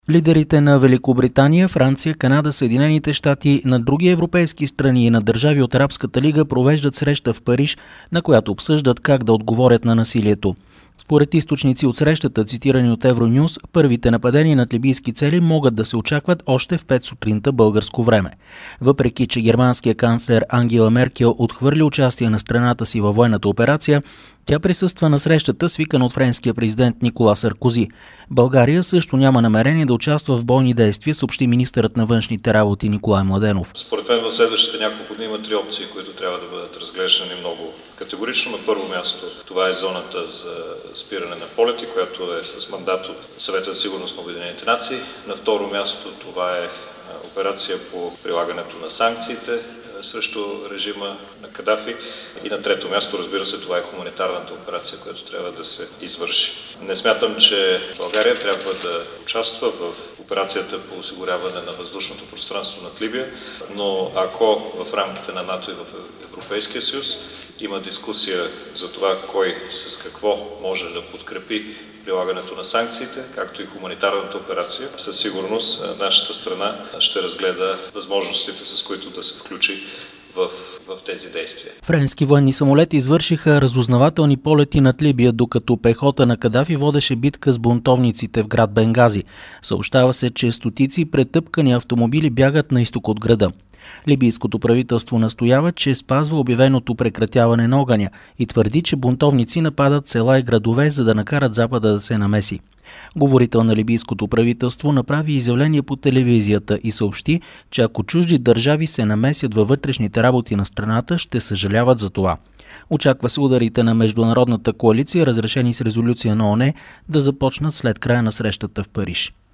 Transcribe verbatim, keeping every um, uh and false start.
Лидерите на Великобритания, Франция, Канада, Съединените щати, на други европейски страни и на държави от Арабската лига провеждат среща в Париж, на която обсъждат как да отговорят на насилието. Според източници от срещата, цитирани от Евронюс, първите нападения над либийски цели могат да се очакват още в пет сутринта българско време. Въпреки че германският канцлер Ангела Меркел отхвърли участие на страната си във военната операция, тя присъства на срещата, свикана от френския президент Никола Саркози. България също няма намерение да участва в бойни действия, съобщи министърът на външните работи Николай Младенов. Според мен в следващите няколко дни има три опции, които трябва да бъдат разглеждани много категорично. На първо място това е зоната за спиране на полети, която е с мандат от Съвета за сигурност на Обединените нации. На второ място това е операция по прилагането на санкциите срещу режима на Кадафи. И на трето място, разбира се, това е хуманитарната операция, която трябва да се извърши. Не смятам, че България трябва да участва в операцията по осигуряване на въздушното пространство над Либия, но ако в рамките на НАТО и в Европейския съюз има дискусия за това кой с какво може да подкрепи прилагането на санкциите, както и хуманитарната операция, със сигурност нашата страна ще разгледа възможностите, с които да се включи в, в тези действия. Френски военни самолети извършиха разузнавателни полети над Либия, докато пехота на Кадафи водеше битка с бунтовниците в град Бенгази. Съобщава се, че стотици претъпкани автомобили бягат на изток от града. Либийското правителство настоява, че спазва обявеното прекратяване на огъня и твърди, че бунтовници нападат села и градове, за да накарат Запада да се намеси. Говорител на либийското правителство направи изявление по телевизията и съобщи, че ако чужди държави се намесят във вътрешните работи на страната, ще съжаляват за това. Очаква се ударите на международната коалиция, разрешени с резолюция на ООН, да започнат след края на срещата в Париж.